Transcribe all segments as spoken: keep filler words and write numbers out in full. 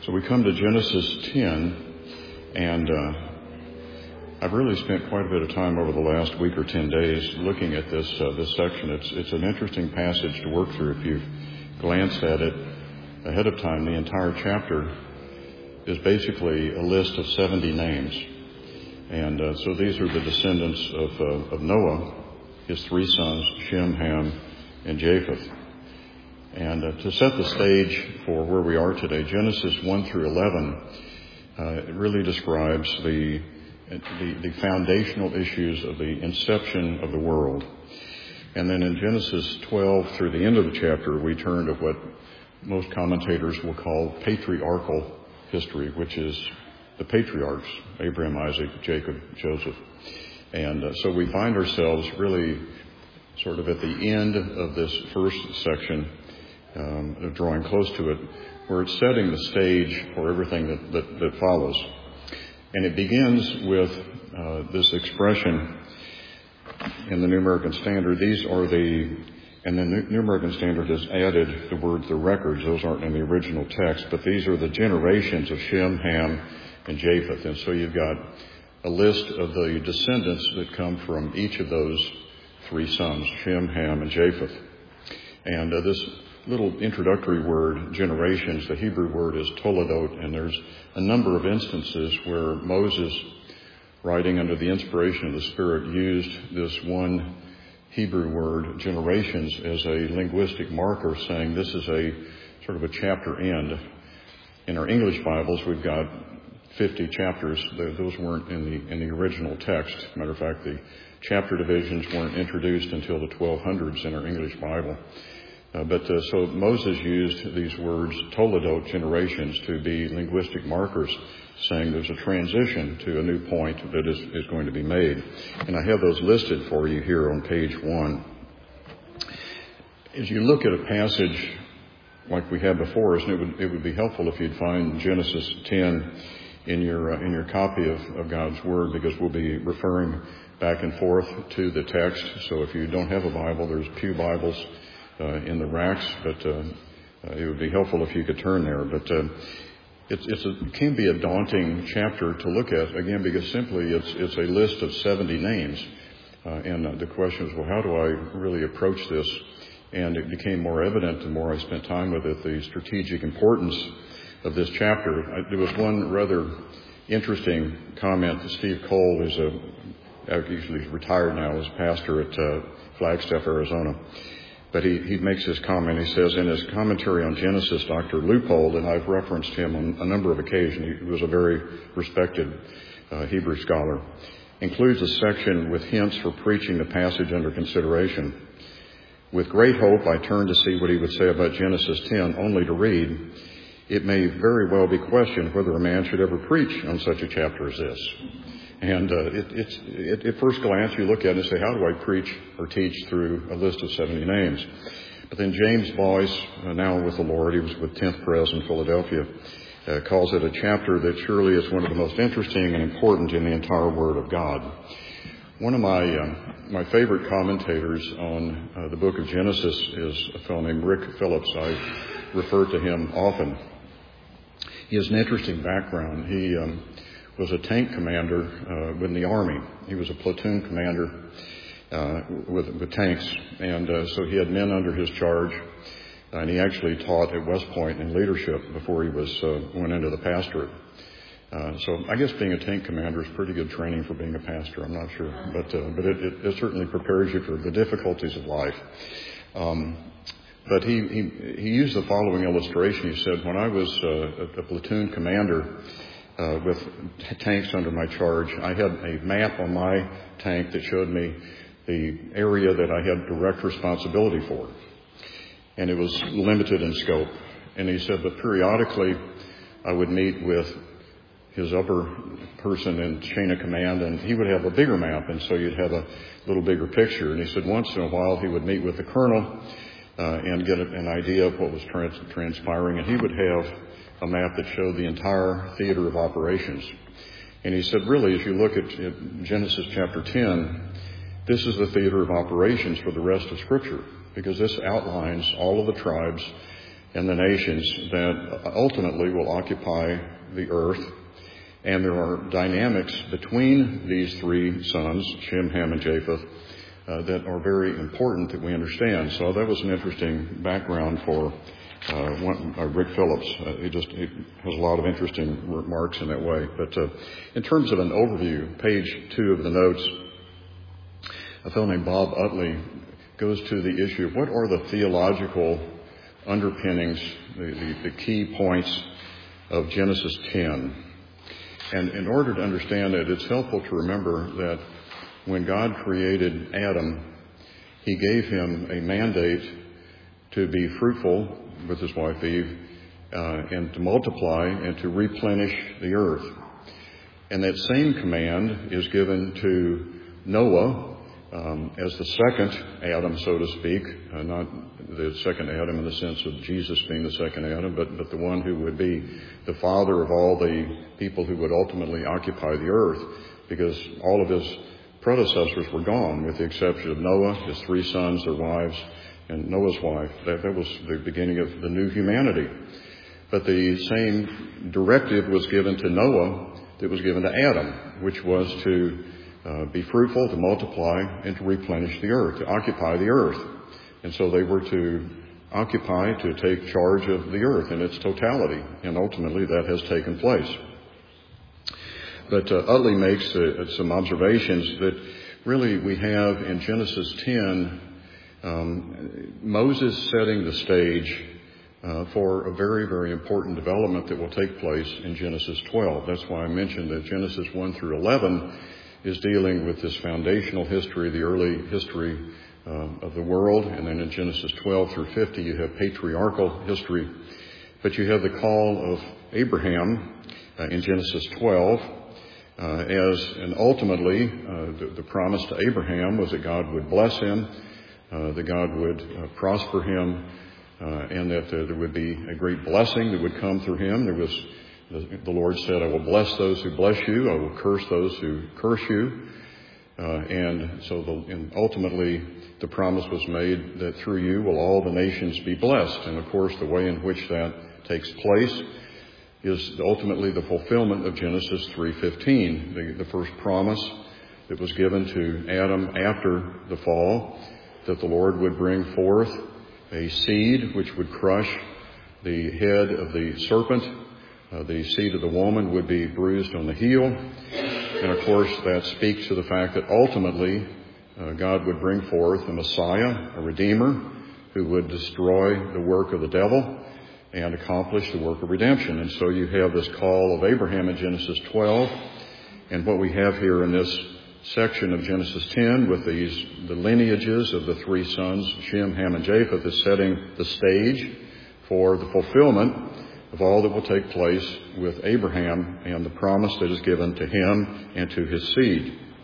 So we come to Genesis ten, and uh, I've really spent quite a bit of time over the last week or ten days looking at this uh, this section. It's it's an interesting passage to work through. If you've glanced at it ahead of time, the entire chapter is basically a list of seventy names. And uh, so these are the descendants of, uh, of Noah, his three sons, Shem, Ham, and Japheth. And uh, to set the stage for where we are today, Genesis one through eleven uh, really describes the, the the foundational issues of the inception of the world. And then in Genesis twelve through the end of the chapter, we turn to what most commentators will call patriarchal history, which is the patriarchs, Abraham, Isaac, Jacob, Joseph. And uh, so we find ourselves really sort of at the end of this first section, um, drawing close to it, where it's setting the stage for everything that, that, that follows. And it begins with uh, this expression in the New American Standard. These are the, and the New American Standard has added the word the records. Those aren't in the original text, but these are the generations of Shem, Ham, and Japheth. And so you've got a list of the descendants that come from each of those three sons, Shem, Ham, and Japheth. And uh, this little introductory word, generations, the Hebrew word is toledot, and there's a number of instances where Moses, writing under the inspiration of the Spirit, used this one Hebrew word, generations, as a linguistic marker, saying this is a sort of a chapter end. In our English Bibles, we've got fifty chapters. Those weren't in the in the original text. Matter of fact, the chapter divisions weren't introduced until the twelve hundreds in our English Bible. Uh, but uh, so Moses used these words, toledot, generations, to be linguistic markers, saying there's a transition to a new point that is, is going to be made. And I have those listed for you here on page one. As you look at a passage like we have before us, and it would, it would be helpful if you'd find Genesis ten in your uh, in your copy of, of God's Word, because we'll be referring back and forth to the text. So if you don't have a Bible, there's pew Bibles uh, in the racks, but uh, uh, it would be helpful if you could turn there. But uh, it's, it's a, it can be a daunting chapter to look at, again, because simply it's it's a list of seventy names. Uh, and uh, the question is, well, how do I really approach this? And it became more evident the more I spent time with it, the strategic importance of this chapter. I, there was one rather interesting comment that Steve Cole, who's a, actually he's retired now, is pastor at uh, Flagstaff, Arizona. But he, he makes this comment. He says, in his commentary on Genesis, Doctor Leupold, and I've referenced him on a number of occasions, he was a very respected uh, Hebrew scholar, includes a section with hints for preaching the passage under consideration. With great hope, I turned to see what he would say about Genesis ten, only to read, it may very well be questioned whether a man should ever preach on such a chapter as this. And uh, it, it's, it, at first glance, you look at it and say, how do I preach or teach through a list of seventy names? But then James Boyce, uh, now with the Lord, he was with tenth Pres in Philadelphia, uh, calls it a chapter that surely is one of the most interesting and important in the entire Word of God. One of my uh, my favorite commentators on uh, the book of Genesis is a fellow named Rick Phillips. I refer to him often. He has an interesting background. He um, was a tank commander uh, in the Army. He was a platoon commander uh, with, with tanks, and uh, so he had men under his charge. And he actually taught at West Point in leadership before he was uh, went into the pastorate. Uh, so I guess being a tank commander is pretty good training for being a pastor. I'm not sure, but uh, but it, it, it certainly prepares you for the difficulties of life. Um, But he, he he used the following illustration. He said, when I was uh, a, a platoon commander uh, with t- tanks under my charge, I had a map on my tank that showed me the area that I had direct responsibility for. And it was limited in scope. And he said, but periodically I would meet with his upper person in chain of command, and he would have a bigger map, and so you'd have a little bigger picture. And he said once in a while he would meet with the colonel Uh, and get an idea of what was trans- transpiring. And he would have a map that showed the entire theater of operations. And he said, really, if you look at, at Genesis chapter ten, this is the theater of operations for the rest of Scripture, because this outlines all of the tribes and the nations that ultimately will occupy the earth. And there are dynamics between these three sons, Shem, Ham, and Japheth, uh, that are very important that we understand. So that was an interesting background for uh, one, uh, Rick Phillips. Uh, he just he has a lot of interesting remarks in that way. But uh, in terms of an overview, page two of the notes, a fellow named Bob Utley goes to the issue of what are the theological underpinnings, the, the, the key points of Genesis ten. And in order to understand it, it's helpful to remember that when God created Adam, he gave him a mandate to be fruitful with his wife Eve, uh, and to multiply and to replenish the earth. And that same command is given to Noah um, as the second Adam, so to speak, uh, not the second Adam in the sense of Jesus being the second Adam, but, but the one who would be the father of all the people who would ultimately occupy the earth, because all of his predecessors were gone, with the exception of Noah, his three sons, their wives, and Noah's wife. That, that was the beginning of the new humanity. But the same directive was given to Noah that was given to Adam, which was to uh, be fruitful, to multiply, and to replenish the earth, to occupy the earth. And so they were to occupy, to take charge of the earth in its totality. And ultimately that has taken place. But uh, Utley makes uh, some observations that really we have in Genesis ten, um, Moses setting the stage uh, for a very, very important development that will take place in Genesis twelve. That's why I mentioned that Genesis one through eleven is dealing with this foundational history, the early history Um, of the world, and then in Genesis twelve through fifty you have patriarchal history. But you have the call of Abraham uh, in Genesis twelve uh, as, and ultimately uh, the, the promise to Abraham was that God would bless him, uh, that God would uh, prosper him, uh, and that uh, there would be a great blessing that would come through him. There was, the, the Lord said, I will bless those who bless you, I will curse those who curse you. Uh, and so the, and ultimately the promise was made that through you will all the nations be blessed. And of course the way in which that takes place is ultimately the fulfillment of Genesis three fifteen, the, the first promise that was given to Adam after the fall, that the Lord would bring forth a seed which would crush the head of the serpent. Uh, the seed of the woman would be bruised on the heel. And of course, that speaks to the fact that ultimately uh, God would bring forth a Messiah, a Redeemer, who would destroy the work of the devil and accomplish the work of redemption. And so you have this call of Abraham in Genesis twelve. And what we have here in this section of Genesis ten with these the lineages of the three sons, Shem, Ham, and Japheth, is setting the stage for the fulfillment of all that will take place with Abraham and the promise that is given to him and to his seed.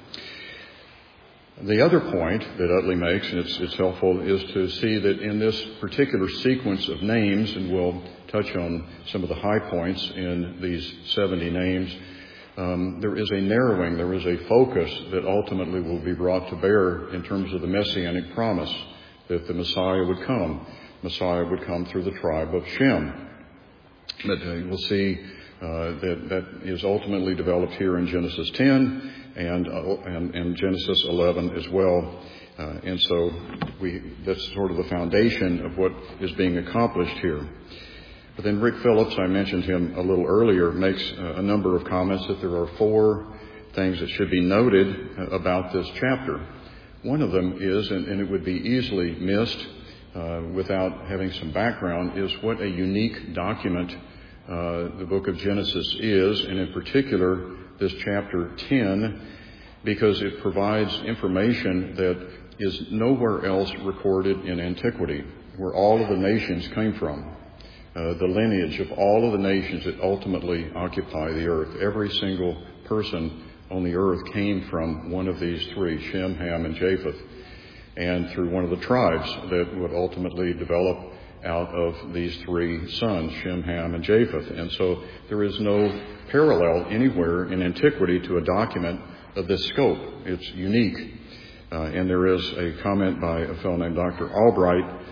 The other point that Utley makes, and it's, it's helpful, is to see that in this particular sequence of names, and we'll touch on some of the high points in these seventy names, um, there is a narrowing, there is a focus that ultimately will be brought to bear in terms of the messianic promise that the Messiah would come. Messiah would come through the tribe of Shem. But uh, we'll see uh, that that is ultimately developed here in Genesis ten and uh, and, and Genesis eleven as well. Uh, and so we that's sort of the foundation of what is being accomplished here. But then Rick Phillips, I mentioned him a little earlier, makes uh, a number of comments that there are four things that should be noted uh, about this chapter. One of them is, and, and it would be easily missed uh, without having some background, is what a unique document Uh, the book of Genesis is, and in particular this chapter ten, because it provides information that is nowhere else recorded in antiquity, where all of the nations came from, uh, the lineage of all of the nations that ultimately occupy the earth. Every single person on the earth came from one of these three, Shem, Ham, and Japheth, and through one of the tribes that would ultimately develop out of these three sons, Shem, Ham, and Japheth. And so there is no parallel anywhere in antiquity to a document of this scope. It's unique. Uh, and there is a comment by a fellow named Doctor Albright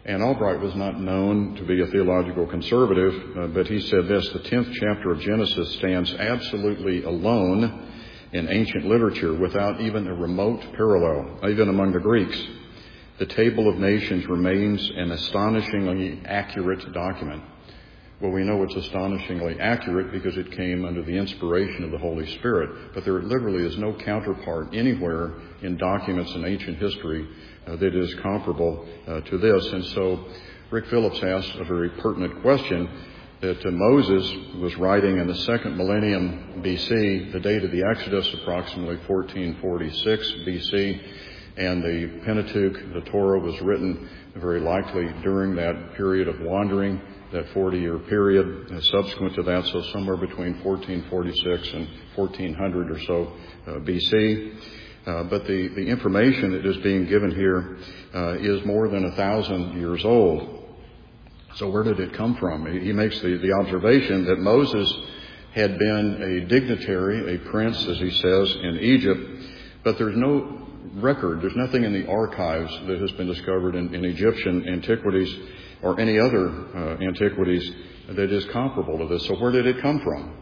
And Albright was not known to be a theological conservative, uh, but he said this: the tenth chapter of Genesis stands absolutely alone in ancient literature without even a remote parallel, even among the Greeks. The Table of Nations remains an astonishingly accurate document. Well, we know it's astonishingly accurate because it came under the inspiration of the Holy Spirit, but there literally is no counterpart anywhere in documents in ancient history uh, that is comparable uh, to this. And so Rick Phillips asked a very pertinent question, that uh, Moses was writing in the second millennium B C, the date of the Exodus approximately fourteen forty-six B C, and the Pentateuch, the Torah, was written very likely during that period of wandering, that forty-year period uh, subsequent to that, so somewhere between fourteen forty-six and fourteen hundred or so uh, B C. Uh, but the, the information that is being given here uh, is more than a thousand years old. So where did it come from? He, he makes the, the observation that Moses had been a dignitary, a prince, as he says, in Egypt, but there's no record, there's nothing in the archives that has been discovered in, in Egyptian antiquities or any other uh, antiquities that is comparable to this. So where did it come from?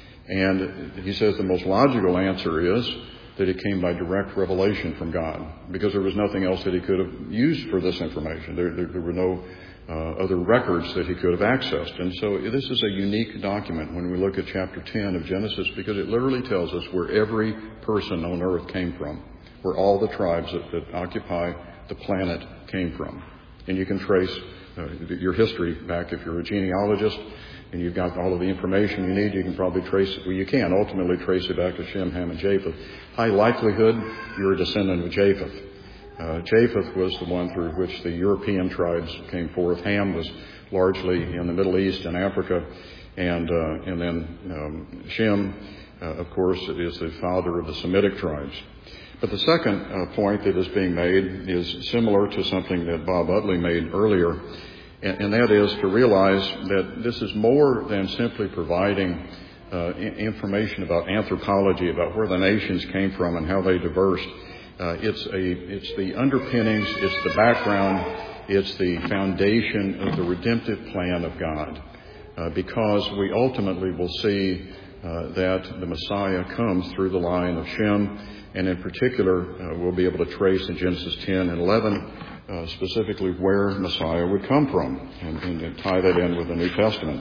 And he says the most logical answer is that it came by direct revelation from God, because there was nothing else that he could have used for this information. There, there, there were no uh, other records that he could have accessed. And so this is a unique document when we look at chapter ten of Genesis, because it literally tells us where every person on earth came from, where all the tribes that, that occupy the planet came from. And you can trace uh, your history back. If you're a genealogist and you've got all of the information you need, you can probably trace it. Well, you can ultimately trace it back to Shem, Ham, and Japheth. High likelihood you're a descendant of Japheth. Uh, Japheth was the one through which the European tribes came forth. Ham was largely in the Middle East and Africa. And, uh, and then um, Shem, uh, of course, is the father of the Semitic tribes. But the second uh, point that is being made is similar to something that Bob Utley made earlier, and, and that is to realize that this is more than simply providing uh, information about anthropology, about where the nations came from and how they diversed. Uh, it's a, it's the underpinnings, it's the background, it's the foundation of the redemptive plan of God, uh, because we ultimately will see uh, that the Messiah comes through the line of Shem. And in particular, uh, we'll be able to trace in Genesis ten and eleven uh, specifically where Messiah would come from, and, and tie that in with the New Testament.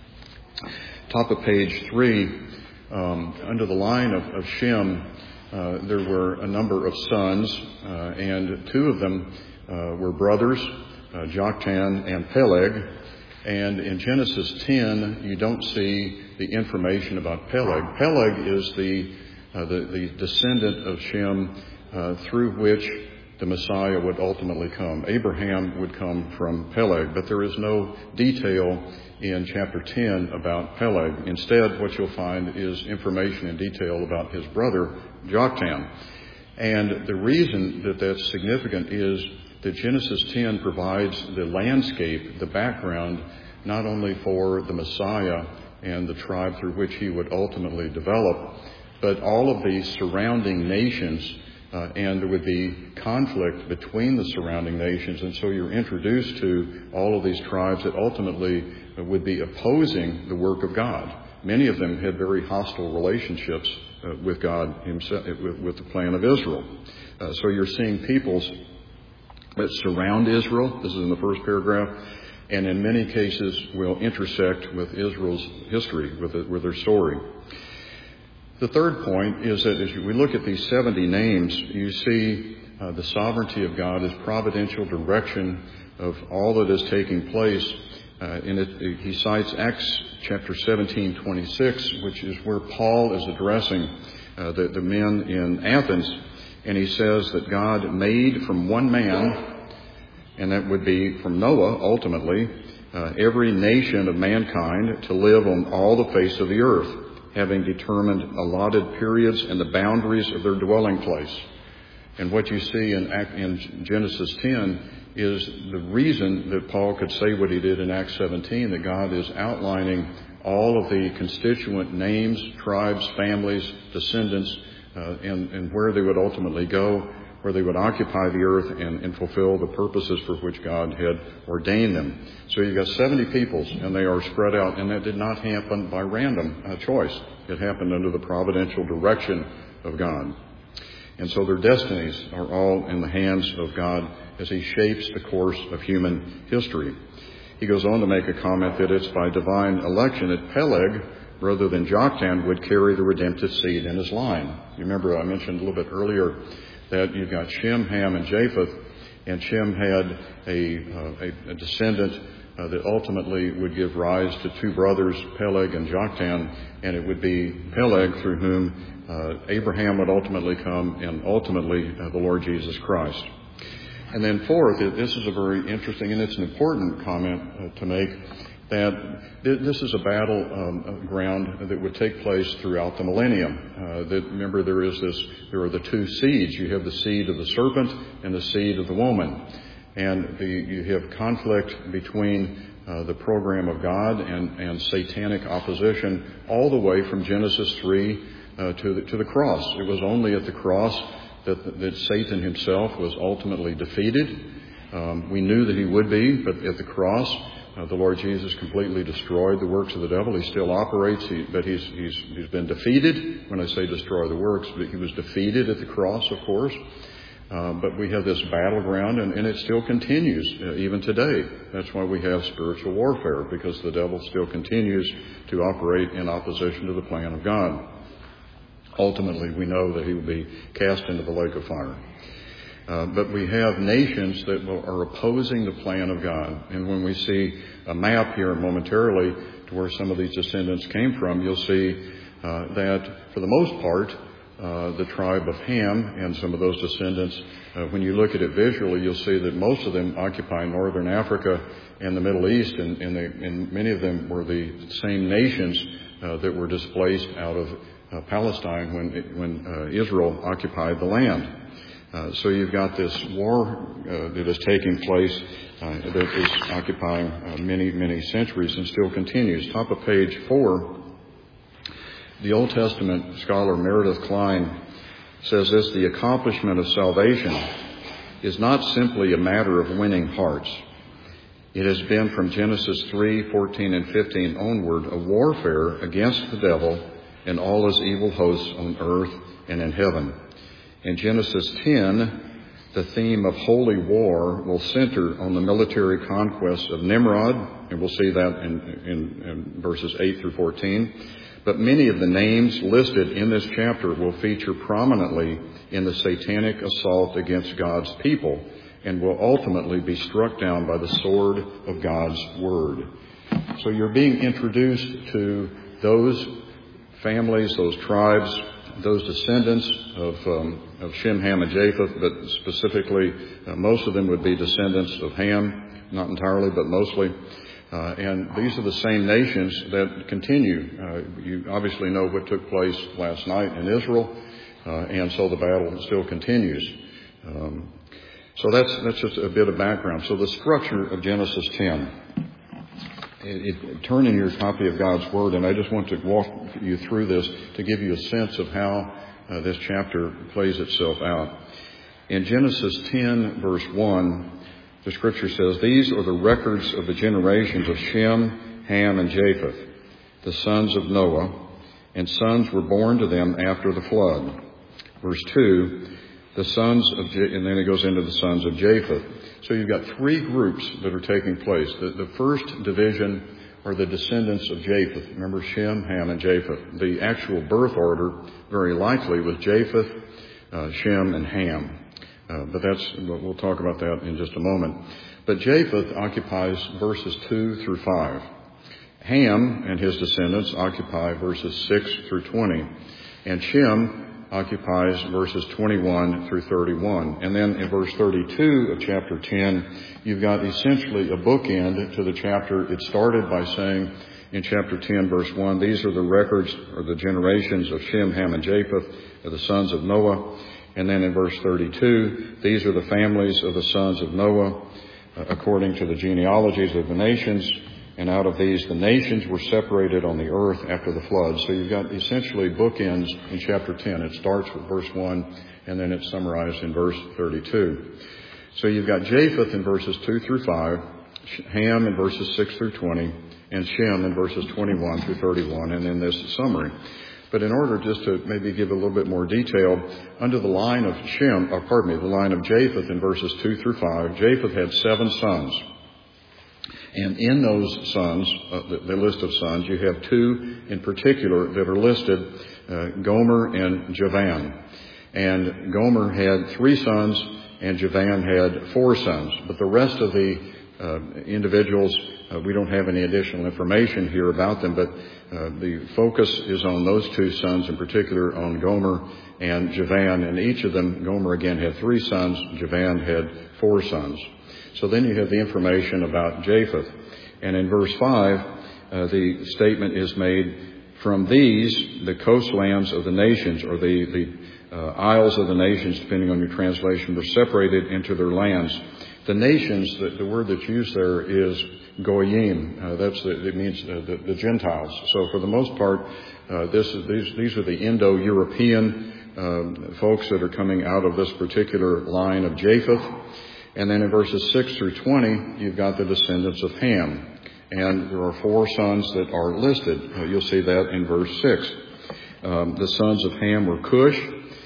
Top of page three, um, under the line of, of Shem, uh, there were a number of sons, uh, and two of them uh, were brothers, uh, Joktan and Peleg. And in Genesis ten, you don't see the information about Peleg. Peleg is the Uh, the, the descendant of Shem uh, through which the Messiah would ultimately come. Abraham would come from Peleg, but there is no detail in chapter ten about Peleg. Instead, what you'll find is information in detail about his brother, Joktan. And the reason that that's significant is that Genesis ten provides the landscape, the background, not only for the Messiah and the tribe through which he would ultimately develop, but all of the surrounding nations, uh, and there would be conflict between the surrounding nations. And so you're introduced to all of these tribes that ultimately would be opposing the work of God. Many of them had very hostile relationships uh, with God himself, with, with the plan of Israel. Uh, so you're seeing peoples that surround Israel. This is in the first paragraph. And in many cases will intersect with Israel's history, with, it, with their story. The third point is that as we look at these seventy names, you see uh, the sovereignty of God, His providential direction of all that is taking place. Uh, and it, it, he cites Acts chapter seventeen twenty-six, which is where Paul is addressing uh, the, the men in Athens. And he says that God made from one man, and that would be from Noah ultimately, uh, every nation of mankind to live on all the face of the earth, having determined allotted periods and the boundaries of their dwelling place. And what you see in, in Genesis ten is the reason that Paul could say what he did in Acts seventeen, that God is outlining all of the constituent names, tribes, families, descendants, uh, and, and where they would ultimately go, where they would occupy the earth and, and fulfill the purposes for which God had ordained them. So you've got seventy peoples, and they are spread out, and that did not happen by random uh, choice. It happened under the providential direction of God. And so their destinies are all in the hands of God as He shapes the course of human history. He goes on to make a comment that it's by divine election that Peleg, rather than Joktan, would carry the redemptive seed in his line. You remember I mentioned a little bit earlier that you've got Shem, Ham, and Japheth, and Shem had a, uh, a, a descendant uh, that ultimately would give rise to two brothers, Peleg and Joktan, and it would be Peleg through whom uh, Abraham would ultimately come, and ultimately uh, the Lord Jesus Christ. And then fourth, this is a very interesting, and it's an important comment uh, to make, that this is a battle um, ground that would take place throughout the millennium. Uh, that, remember, there is this, there are the two seeds. You have the seed of the serpent and the seed of the woman. And the, you have conflict between uh, the program of God and, and satanic opposition all the way from Genesis three uh, to, the, to the cross. It was only at the cross that, that Satan himself was ultimately defeated. Um, we knew that he would be, but at the cross, Uh, the Lord Jesus completely destroyed the works of the devil. He still operates, he, but he's, he's, he's been defeated. When I say destroy the works, but he was defeated at the cross, of course. Uh, but we have this battleground, and, and it still continues uh, even today. That's why we have spiritual warfare, because the devil still continues to operate in opposition to the plan of God. Ultimately, we know that he will be cast into the lake of fire. Uh, but we have nations that will, are opposing the plan of God. And when we see a map here momentarily to where some of these descendants came from, you'll see uh, that for the most part, uh, the tribe of Ham and some of those descendants, uh, when you look at it visually, you'll see that most of them occupy northern Africa and the Middle East, and, and, they, and many of them were the same nations uh, that were displaced out of uh, Palestine when, when uh, Israel occupied the land. Uh, so you've got this war uh, that is taking place uh, that is occupying uh, many, many centuries and still continues. Top of page four, the Old Testament scholar Meredith Kline says this: the accomplishment of salvation is not simply a matter of winning hearts. It has been from Genesis three, fourteen, and fifteen onward a warfare against the devil and all his evil hosts on earth and in heaven. In Genesis ten, the theme of holy war will center on the military conquest of Nimrod, and we'll see that in, in, in verses eight through fourteen. But many of the names listed in this chapter will feature prominently in the satanic assault against God's people and will ultimately be struck down by the sword of God's word. So you're being introduced to those families, those tribes, those descendants of, um, of Shem, Ham, and Japheth, but specifically uh, most of them would be descendants of Ham, not entirely, but mostly. Uh, and these are the same nations that continue. Uh, you obviously know what took place last night in Israel, uh, and so the battle still continues. Um, so that's, that's just a bit of background. So the structure of Genesis ten. It, it, turn in your copy of God's Word, and I just want to walk you through this to give you a sense of how uh, this chapter plays itself out. In Genesis ten, verse one, the Scripture says, "These are the records of the generations of Shem, Ham, and Japheth, the sons of Noah, and sons were born to them after the flood." Verse two, the sons of, Je- and then it goes into the sons of Japheth. So you've got three groups that are taking place. The, the first division are the descendants of Japheth. Remember Shem, Ham, and Japheth. The actual birth order, very likely, was Japheth, uh, Shem, and Ham. Uh, but that's, we'll talk about that in just a moment. But Japheth occupies verses two through five. Ham and his descendants occupy verses six through twenty. And Shem occupies verses twenty-one through thirty-one. And then in verse thirty-two of chapter ten, you've got essentially a bookend to the chapter. It started by saying in chapter ten, verse one, "These are the records or the generations of Shem, Ham, and Japheth, the sons of Noah." And then in verse thirty-two, "These are the families of the sons of Noah, according to the genealogies of the nations. And out of these, the nations were separated on the earth after the flood." So you've got essentially bookends in chapter ten. It starts with verse one and then it's summarized in verse thirty-two. So you've got Japheth in verses two through five, Ham in verses six through twenty, and Shem in verses twenty-one through thirty-one, and then this summary. But in order just to maybe give a little bit more detail, under the line of Shem, or pardon me, the line of Japheth in verses two through five, Japheth had seven sons. And in those sons, uh, the, the list of sons, you have two in particular that are listed, uh, Gomer and Javan. And Gomer had three sons, and Javan had four sons. But the rest of the uh, individuals, uh, we don't have any additional information here about them, but uh, the focus is on those two sons, in particular on Gomer and Javan. And each of them, Gomer again had three sons, Javan had four sons. So then you have the information about Japheth. And in verse five, uh, the statement is made, from these, the coastlands of the nations, or the, the uh, isles of the nations, depending on your translation, were separated into their lands. The nations, the, the word that's used there is goyim. Uh, that's the, it means uh, the, the Gentiles. So for the most part, uh, this is, these, these are the Indo-European uh, folks that are coming out of this particular line of Japheth. And then in verses six through twenty, you've got the descendants of Ham. And there are four sons that are listed. Uh, you'll see that in verse six. Um, the sons of Ham were Cush,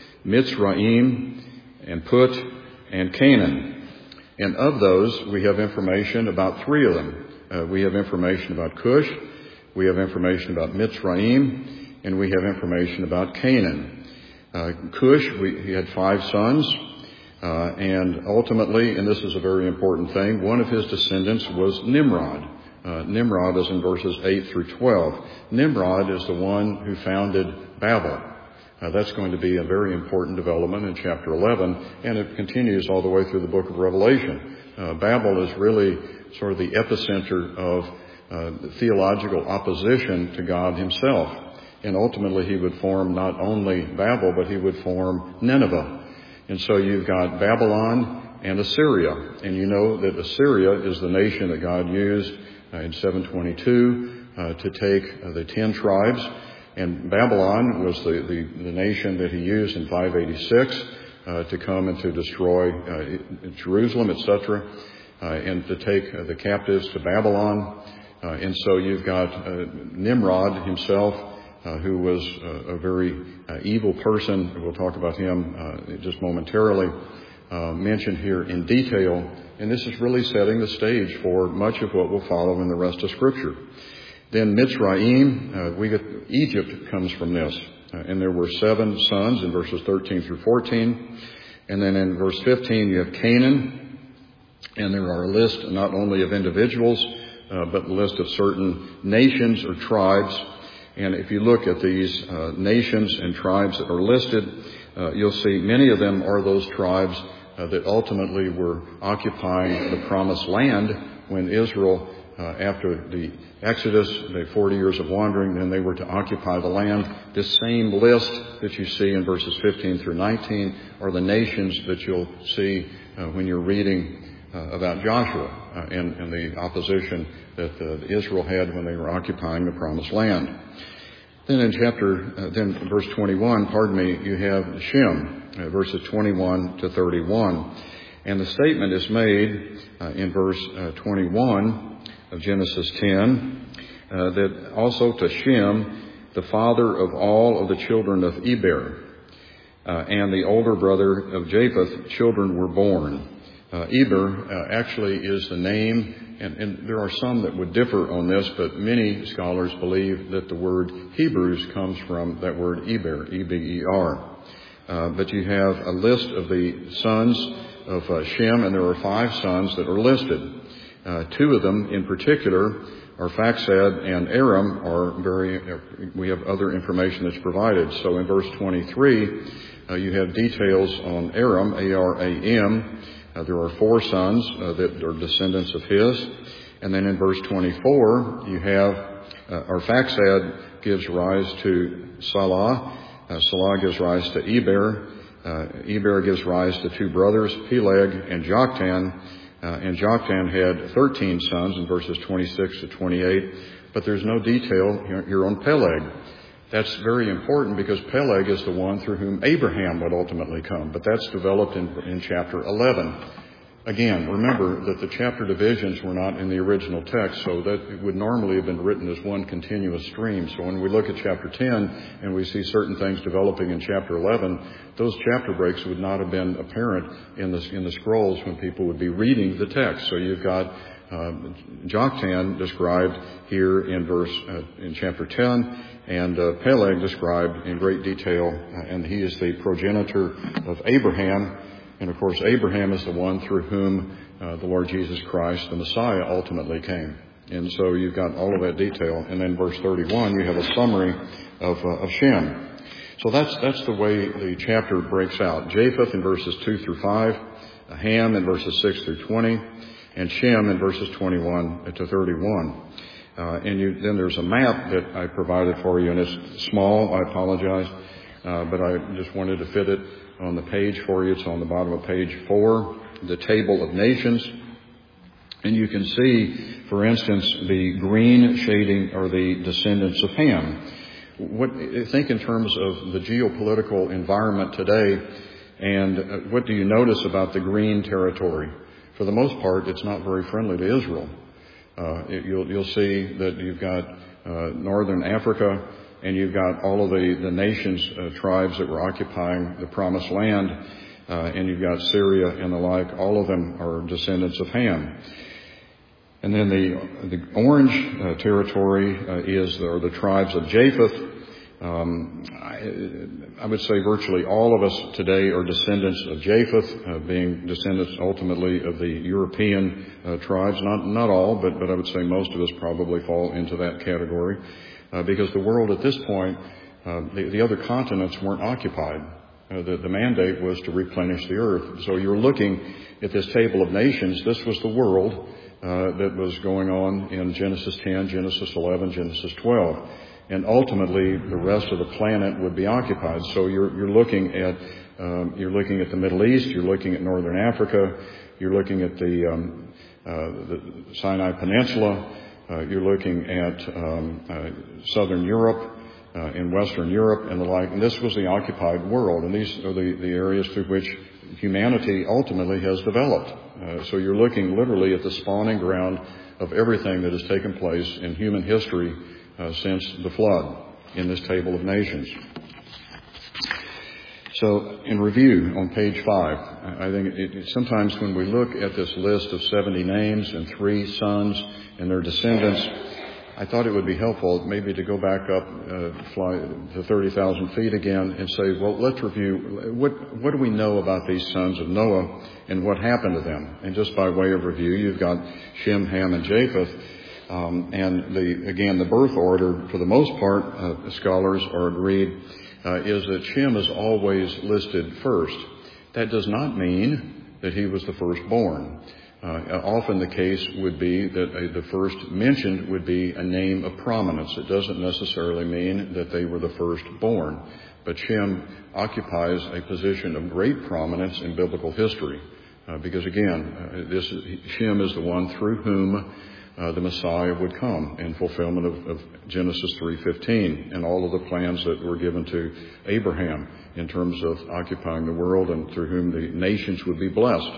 Mitzrayim, and Put, and Canaan. And of those, we have information about three of them. Uh, we have information about Cush, we have information about Mitzrayim, and we have information about Canaan. Uh, Cush, we, he had five sons. Uh, and ultimately, and this is a very important thing, one of his descendants was Nimrod. Uh, Nimrod is in verses eight through twelve. Nimrod is the one who founded Babel. Uh, that's going to be a very important development in chapter eleven, and it continues all the way through the book of Revelation. Uh, Babel is really sort of the epicenter of uh, theological opposition to God himself. And ultimately, he would form not only Babel, but he would form Nineveh. And so you've got Babylon and Assyria. And you know that Assyria is the nation that God used uh, in seven twenty-two uh, to take uh, the ten tribes. And Babylon was the, the, the nation that he used in five eighty-six uh, to come and to destroy uh, Jerusalem, et cetera, uh, and to take uh, the captives to Babylon. Uh, and so you've got uh, Nimrod himself, Uh, who was uh, a very uh, evil person. We'll talk about him uh, just momentarily, uh, mentioned here in detail. And this is really setting the stage for much of what will follow in the rest of Scripture. Then Mitzrayim, uh, we get, Egypt comes from this. Uh, and there were seven sons in verses thirteen through fourteen. And then in verse fifteen, you have Canaan. And there are a list not only of individuals, uh, but a list of certain nations or tribes. And if you look at these uh, nations and tribes that are listed, uh, you'll see many of them are those tribes uh, that ultimately were occupying the promised land when Israel, uh, after the Exodus, the forty years of wandering, then they were to occupy the land. This same list that you see in verses fifteen through nineteen are the nations that you'll see uh, when you're reading uh, about Joshua uh, and, and the opposition that uh, Israel had when they were occupying the promised land. Then in chapter, uh, then verse twenty-one, pardon me, you have Shem, uh, verses twenty-one to thirty-one. And the statement is made uh, in verse uh, twenty-one of Genesis ten, uh, that also to Shem, the father of all of the children of Eber, uh, and the older brother of Japheth, children were born. Uh, Eber uh, actually is the name, and, and there are some that would differ on this, but many scholars believe that the word Hebrews comes from that word Eber, E B E R. Uh, but you have a list of the sons of uh, Shem, and there are five sons that are listed. Uh, two of them in particular are Faxad and Aram are very, uh, we have other information that's provided. So in verse twenty-three, uh, you have details on Aram, A R A M. Uh, there are four sons uh, that are descendants of his. And then in verse twenty-four, you have, uh, or Faxad gives rise to Salah. Uh, Salah gives rise to Eber. Uh, Eber gives rise to two brothers, Peleg and Joktan. Uh, and Joktan had thirteen sons in verses twenty-six to twenty-eight. But there's no detail here, here on Peleg. That's very important because Peleg is the one through whom Abraham would ultimately come. But that's developed in, in chapter eleven. Again, remember that the chapter divisions were not in the original text, so that it would normally have been written as one continuous stream. So when we look at chapter ten and we see certain things developing in chapter eleven, those chapter breaks would not have been apparent in the, in the scrolls when people would be reading the text. So you've got uh, Joktan described here in verse uh, in chapter ten, and uh, Peleg described in great detail, uh, and he is the progenitor of Abraham. And, of course, Abraham is the one through whom uh, the Lord Jesus Christ, the Messiah, ultimately came. And so you've got all of that detail. And then verse thirty-one, you have a summary of, uh, of Shem. So that's that's the way the chapter breaks out. Japheth in verses two through five, Ham in verses six through twenty, and Shem in verses twenty-one to thirty-one. Uh, and you, then there's a map that I provided for you, and it's small. I apologize. Uh, but I just wanted to fit it on the page for you. It's on the bottom of page four, the table of nations. And you can see, for instance, the green shading are the descendants of Ham. What, think in terms of the geopolitical environment today, and what do you notice about the green territory? For the most part, it's not very friendly to Israel. Uh, it, you'll, you'll see that you've got uh, northern Africa, and you've got all of the, the nations, uh, tribes that were occupying the promised land, uh, and you've got Syria and the like. All of them are descendants of Ham. And then the the orange uh, territory uh, is, or the tribes of Japheth. Um, I, I would say virtually all of us today are descendants of Japheth, uh, being descendants ultimately of the European uh, tribes. Not not all, but but I would say most of us probably fall into that category. Uh, because the world at this point, uh, the, the other continents weren't occupied. Uh, the, the mandate was to replenish the earth. So you're looking at this table of nations. This was the world uh, that was going on in Genesis ten, Genesis eleven, Genesis twelve. And ultimately, the rest of the planet would be occupied. So you're, you're looking at um, you're looking at the Middle East. You're looking at northern Africa. You're looking at the, um, uh, the Sinai Peninsula. Uh, you're looking at um, uh, southern Europe uh, and western Europe and the like. And this was the occupied world. And these are the, the areas through which humanity ultimately has developed. Uh, so you're looking literally at the spawning ground of everything that has taken place in human history uh, since the flood in this table of nations. So in review on page five, I think it, it, sometimes when we look at this list of seventy names and three sons and their descendants, I thought it would be helpful maybe to go back up, uh, fly to thirty thousand feet again and say, well, let's review, what, what do we know about these sons of Noah and what happened to them? And just by way of review, you've got Shem, Ham, and Japheth. Um, and the, again, the birth order, for the most part, uh, scholars are agreed, uh, is that Shem is always listed first. That does not mean that he was the firstborn. Uh, often the case would be that uh, the first mentioned would be a name of prominence. It doesn't necessarily mean that they were the firstborn. But Shem occupies a position of great prominence in biblical history. Uh, because again, uh, this is, Shem is the one through whom uh, the Messiah would come in fulfillment of, of Genesis three fifteen and all of the plans that were given to Abraham in terms of occupying the world and through whom the nations would be blessed.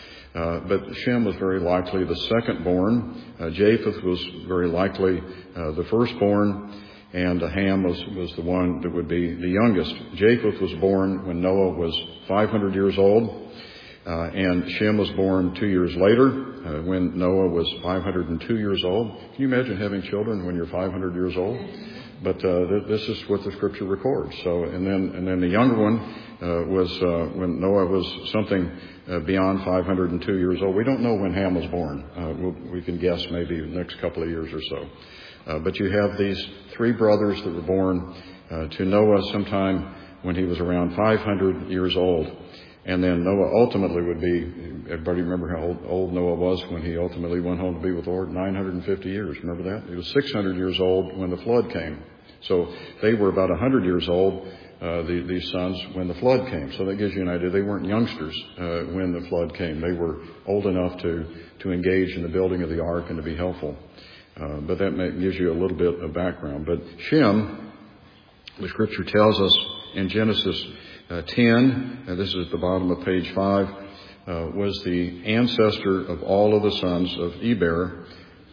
Uh, but Shem was very likely the second-born. Uh, Japheth was very likely uh, the firstborn. And uh, Ham was, was the one that would be the youngest. Japheth was born when Noah was five hundred years old. Uh, and Shem was born two years later uh, when Noah was five hundred two years old. Can you imagine having children when you're five hundred years old? But uh, th- this is what the Scripture records. So, and then and then the younger one uh, was uh, when Noah was something uh, beyond five hundred two years old. We don't know when Ham was born. Uh, we'll, we can guess maybe the next couple of years or so. Uh, but you have these three brothers that were born uh, to Noah sometime when he was around five hundred years old. And then Noah ultimately would be, everybody remember how old, old Noah was when he ultimately went home to be with the Lord? nine hundred fifty years. Remember that? He was six hundred years old when the flood came. So they were about one hundred years old, uh, the, these sons, when the flood came. So that gives you an idea. They weren't youngsters uh, when the flood came. They were old enough to, to engage in the building of the ark and to be helpful. Uh, but that may, gives you a little bit of background. But Shem The Scripture tells us in Genesis uh, ten, and this is at the bottom of page five, uh, was the ancestor of all of the sons of Eber.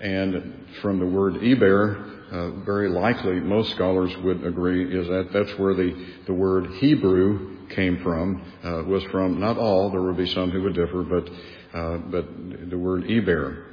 And from the word Eber, uh, very likely most scholars would agree is that that's where the, the word Hebrew came from. Uh, was from, not all, there would be some who would differ, but uh, but the word Eber.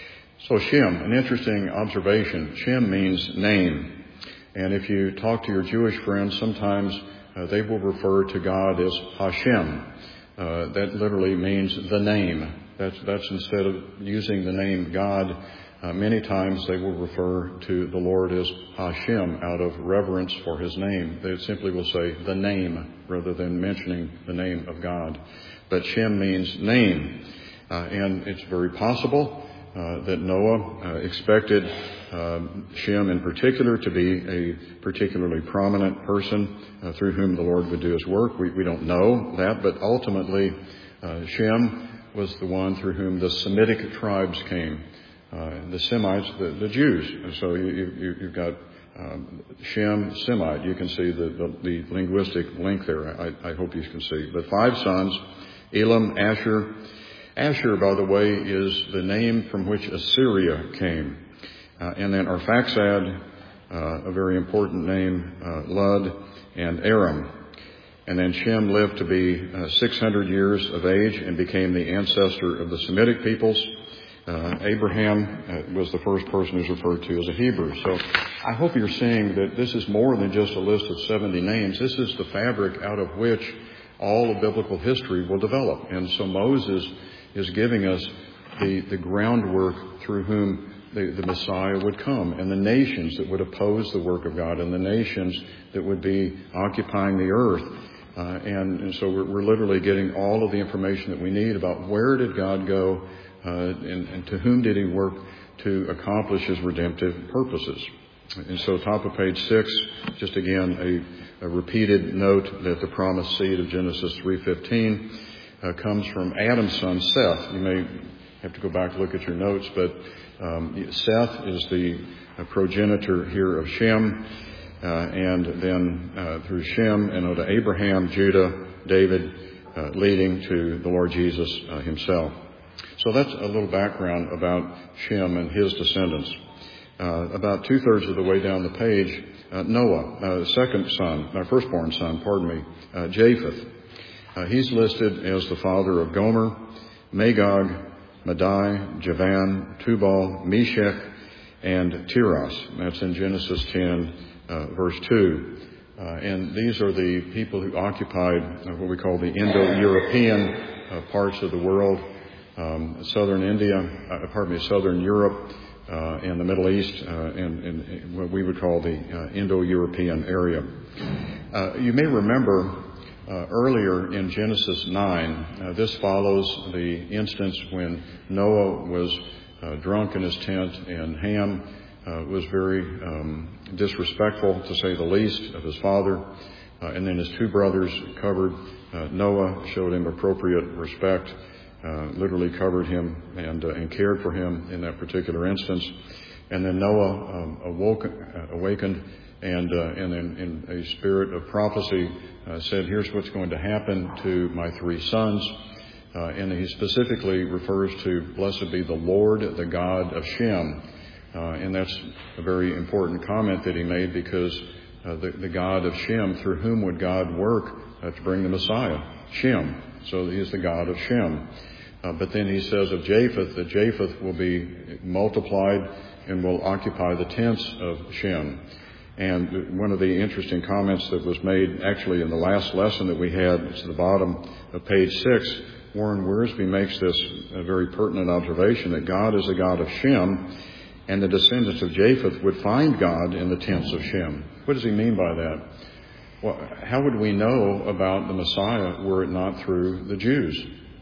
So Shem, an interesting observation. Shem means name. And if you talk to your Jewish friends, sometimes uh, they will refer to God as Hashem. Uh, that literally means the name. That's, that's instead of using the name God, uh, many times they will refer to the Lord as Hashem out of reverence for His name. They simply will say the name rather than mentioning the name of God. But Shem means name. Uh, and it's very possible Uh, that Noah uh, expected uh, Shem in particular to be a particularly prominent person uh, through whom the Lord would do His work. We, we don't know that, but ultimately uh, Shem was the one through whom the Semitic tribes came, uh, the Semites, the, the Jews. So you, you, you've got um, Shem, Semite. You can see the, the, the linguistic link there. I, I hope you can see. But five sons, Elam, Asher. Asher, by the way, is the name from which Assyria came. Uh, and then Arphaxad, uh, a very important name, uh, Lud, and Aram. And then Shem lived to be uh, six hundred years of age and became the ancestor of the Semitic peoples. Uh, Abraham uh, was the first person who's referred to as a Hebrew. So I hope you're seeing that this is more than just a list of seventy names. This is the fabric out of which all of biblical history will develop. And so Moses is giving us the, the groundwork through whom the, the Messiah would come, and the nations that would oppose the work of God, and the nations that would be occupying the earth. Uh, and, and so we're, we're literally getting all of the information that we need about where did God go, uh, and, and to whom did He work to accomplish His redemptive purposes. And so top of page six, just again a, a repeated note that the promised seed of Genesis three fifteen Uh, comes from Adam's son, Seth. You may have to go back and look at your notes, but um, Seth is the uh, progenitor here of Shem, uh, and then uh, through Shem and to Abraham, Judah, David, uh, leading to the Lord Jesus uh, Himself. So that's a little background about Shem and his descendants. Uh, about two-thirds of the way down the page, uh, Noah, uh, second son, my firstborn son, pardon me, uh, Japheth. Uh, he's listed as the father of Gomer, Magog, Madai, Javan, Tubal, Meshech, and Tiras. That's in Genesis ten, uh, verse two. Uh, and these are the people who occupied uh, what we call the Indo-European uh, parts of the world, um, southern India, uh, pardon me, southern Europe, uh, and the Middle East, uh, and, and what we would call the uh, Indo-European area. Uh, you may remember Uh, earlier in Genesis nine, uh, this follows the instance when Noah was uh, drunk in his tent and Ham uh, was very um, disrespectful, to say the least, of his father. Uh, and then his two brothers covered uh, Noah, showed him appropriate respect, uh, literally covered him and, uh, and cared for him in that particular instance. And then Noah um, awoke, uh, awakened and, uh, and in, in a spirit of prophecy uh, said, here's what's going to happen to my three sons. Uh, and he specifically refers to, blessed be the Lord, the God of Shem. Uh, and that's a very important comment that he made, because uh, the, the God of Shem, through whom would God work uh, to bring the Messiah? Shem. So he is the God of Shem. Uh, but then he says of Japheth that Japheth will be multiplied and will occupy the tents of Shem. And one of the interesting comments that was made actually in the last lesson that we had, it's at the bottom of page six, Warren Wiersbe makes this a very pertinent observation that God is the God of Shem, and the descendants of Japheth would find God in the tents of Shem. What does he mean by that? Well, how would we know about the Messiah were it not through the Jews?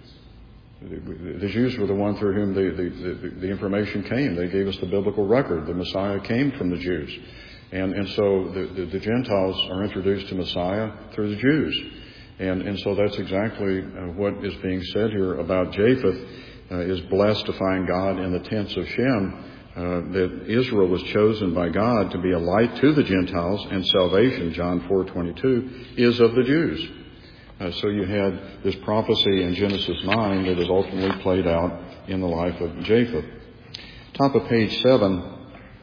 The Jews were the one through whom the, the, the, the information came. They gave us the biblical record. The Messiah came from the Jews. And, and so the, the, the Gentiles are introduced to Messiah through the Jews. And, and so that's exactly uh, what is being said here about Japheth, uh, is blessed to find God in the tents of Shem. uh, that Israel was chosen by God to be a light to the Gentiles, and salvation, John four twenty-two, is of the Jews. Uh, so you had this prophecy in Genesis nine that is ultimately played out in the life of Japheth. Top of page seven,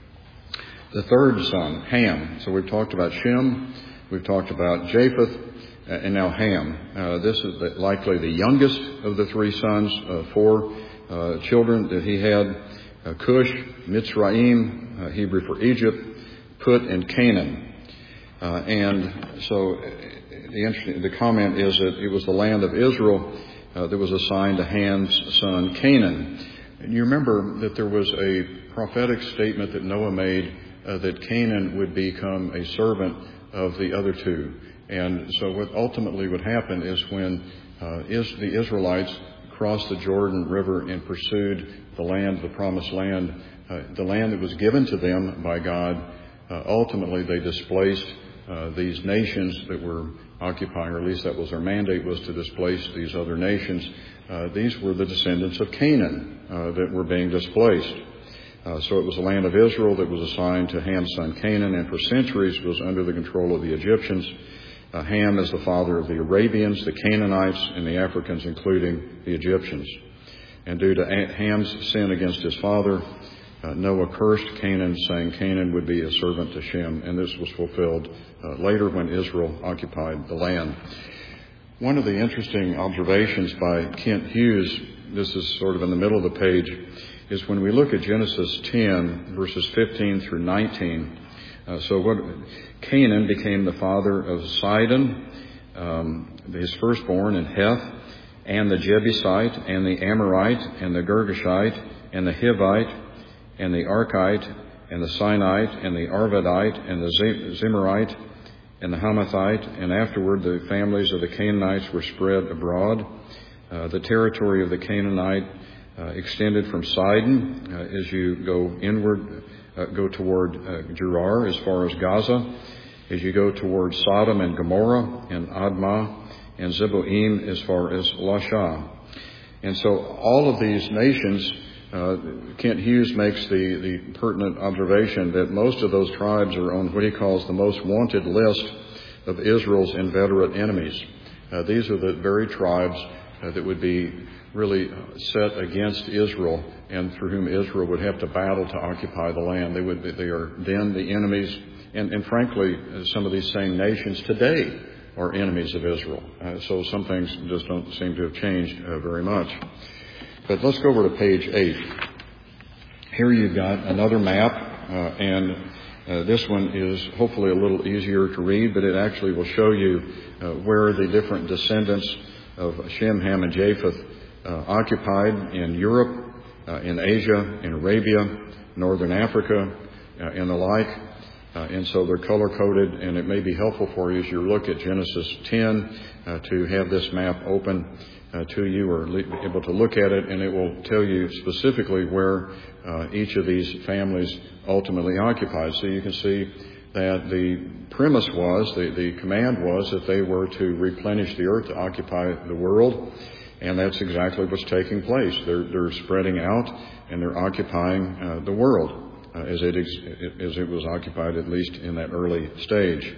the third son, Ham. So we've talked about Shem, we've talked about Japheth, uh, and now Ham. Uh, this is the, likely the youngest of the three sons, uh, four uh, children that he had, uh, Cush, Mitzrayim, uh, Hebrew for Egypt, Put, and Canaan. Uh, and so the interesting, the comment is that it was the land of Israel uh, that was assigned to Ham's son, Canaan. And you remember that there was a prophetic statement that Noah made uh, that Canaan would become a servant of the other two. And so what ultimately would happen is when uh, is the Israelites crossed the Jordan River and pursued the land, the promised land, uh, the land that was given to them by God, uh, ultimately they displaced uh, these nations that were occupying, or at least that was their mandate, was to displace these other nations. Uh, these were the descendants of Canaan uh, that were being displaced. Uh, so it was the land of Israel that was assigned to Ham's son Canaan, and for centuries was under the control of the Egyptians. Uh, Ham is the father of the Arabians, the Canaanites, and the Africans, including the Egyptians. And due to Ham's sin against his father, uh, Noah cursed Canaan, saying Canaan would be a servant to Shem, and this was fulfilled uh, later when Israel occupied the land. One of the interesting observations by Kent Hughes, this is sort of in the middle of the page, is when we look at Genesis ten, verses fifteen through nineteen. Uh, so what Canaan became the father of Sidon, um, his firstborn, and Heth, and the Jebusite, and the Amorite, and the Girgashite, and the Hivite, and the Archite, and the Sinite, and the Arvadite, and the Zimmerite, and the Hamathite, and afterward the families of the Canaanites were spread abroad. Uh, the territory of the Canaanite uh, extended from Sidon uh, as you go inward, uh, go toward uh, Gerar as far as Gaza, as you go toward Sodom and Gomorrah and Admah and Zeboim as far as Lasha. And so all of these nations, uh, Kent Hughes makes the, the pertinent observation that most of those tribes are on what he calls the most wanted list of Israel's inveterate enemies. Uh, these are the very tribes uh, that would be really set against Israel and through whom Israel would have to battle to occupy the land. They would be, they are then the enemies, and, and frankly, some of these same nations today are enemies of Israel. Uh, so some things just don't seem to have changed uh, very much. But let's go over to page eight. Here you've got another map, uh, and uh, this one is hopefully a little easier to read, but it actually will show you uh, where the different descendants of Shem, Ham, and Japheth uh, occupied in Europe, uh, in Asia, in Arabia, northern Africa, uh, and the like. Uh, and so they're color-coded, and it may be helpful for you as you look at Genesis ten uh, to have this map open uh, to you, or le- able to look at it, and it will tell you specifically where uh, each of these families ultimately occupied. So you can see that the premise was, the, the command was that they were to replenish the earth, to occupy the world, and that's exactly what's taking place. They're, they're spreading out, and they're occupying uh, the world. Uh, as it ex- as it was occupied, at least in that early stage.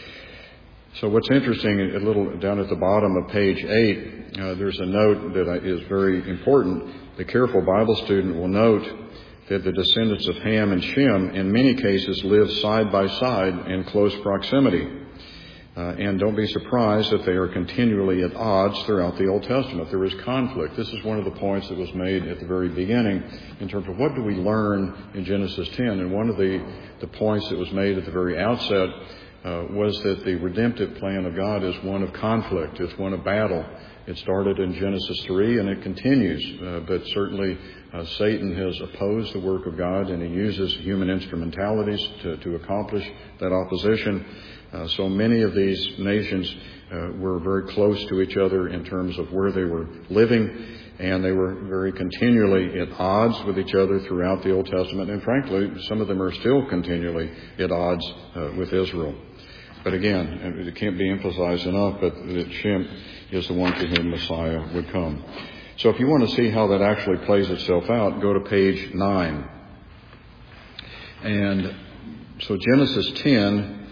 So what's interesting, a little down at the bottom of page eight, uh, there's a note that is very important. The careful Bible student will note that the descendants of Ham and Shem in many cases live side by side in close proximity. Uh, and don't be surprised that they are continually at odds throughout the Old Testament. There is conflict. This is one of the points that was made at the very beginning in terms of what do we learn in Genesis ten. And one of the, the points that was made at the very outset uh, was that the redemptive plan of God is one of conflict. It's one of battle. It started in Genesis three and it continues. Uh, but certainly uh, Satan has opposed the work of God, and he uses human instrumentalities to, to accomplish that opposition. Uh, so many of these nations uh, were very close to each other in terms of where they were living, and they were very continually at odds with each other throughout the Old Testament. And frankly, some of them are still continually at odds uh, with Israel. But again, it can't be emphasized enough but that Shem is the one to whom Messiah would come. So if you want to see how that actually plays itself out, go to page nine. And so Genesis ten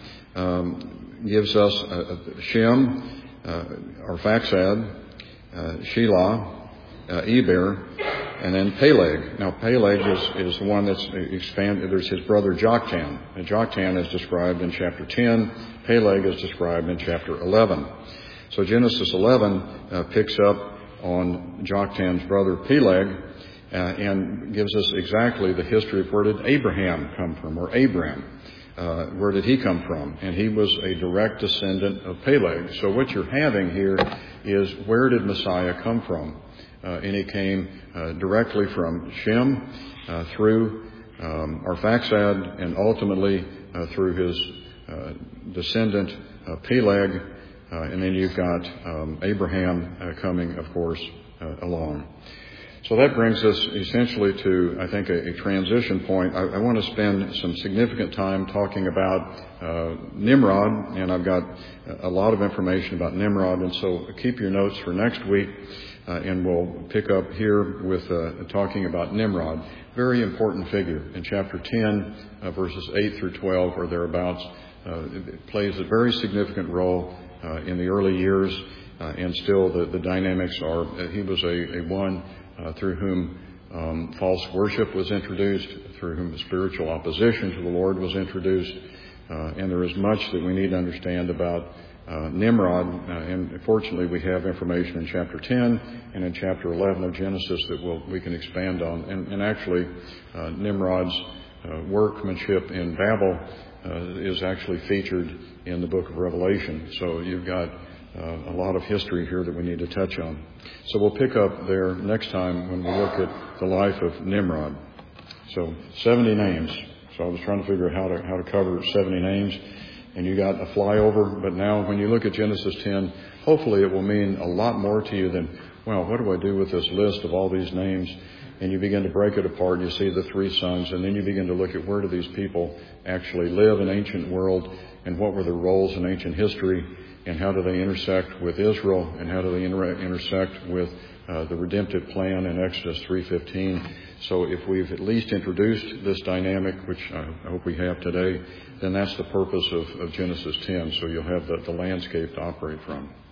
um, gives us uh, Shem, uh, Arphaxad, uh, Shelah, uh, Eber, and then Peleg. Now, Peleg is, is the one that's expanded. There's his brother Joktan. And Joktan is described in chapter ten. Peleg is described in chapter eleven. So Genesis eleven uh, picks up on Joktan's brother Peleg uh, and gives us exactly the history of where did Abraham come from, or Abram. Uh, where did he come from? And he was a direct descendant of Peleg. So what you're having here is where did Messiah come from? Uh, and he came uh, directly from Shem uh, through um, Arphaxad and ultimately uh, through his uh, descendant uh, Peleg. Uh, and then you've got um, Abraham uh, coming, of course, uh, along. So that brings us essentially to, I think, a, a transition point. I, I want to spend some significant time talking about uh, Nimrod, and I've got a lot of information about Nimrod, and so keep your notes for next week, uh, and we'll pick up here with uh, talking about Nimrod. Very important figure in chapter ten, uh, verses eight through twelve, or thereabouts. Uh, it plays a very significant role uh, in the early years, uh, and still the, the dynamics are, uh, he was a, a one Uh, through whom um, false worship was introduced, through whom spiritual opposition to the Lord was introduced. Uh, and there is much that we need to understand about uh, Nimrod. Uh, and fortunately, we have information in chapter ten and in chapter eleven of Genesis that we'll, we can expand on. And, and actually, uh, Nimrod's uh, workmanship in Babel uh, is actually featured in the book of Revelation. So you've got Uh, a lot of history here that we need to touch on. So we'll pick up there next time when we look at the life of Nimrod. So seventy names. So I was trying to figure out how to how to cover seventy names, and you got a flyover. But now when you look at Genesis ten, hopefully it will mean a lot more to you than, well, what do I do with this list of all these names? And you begin to break it apart, and you see the three sons, and then you begin to look at where do these people actually live in ancient world, and what were their roles in ancient history, and how do they intersect with Israel, and how do they inter- intersect with uh, the redemptive plan in Exodus three fifteen. So if we've at least introduced this dynamic, which I hope we have today, then that's the purpose of, of Genesis ten. So you'll have the, the landscape to operate from.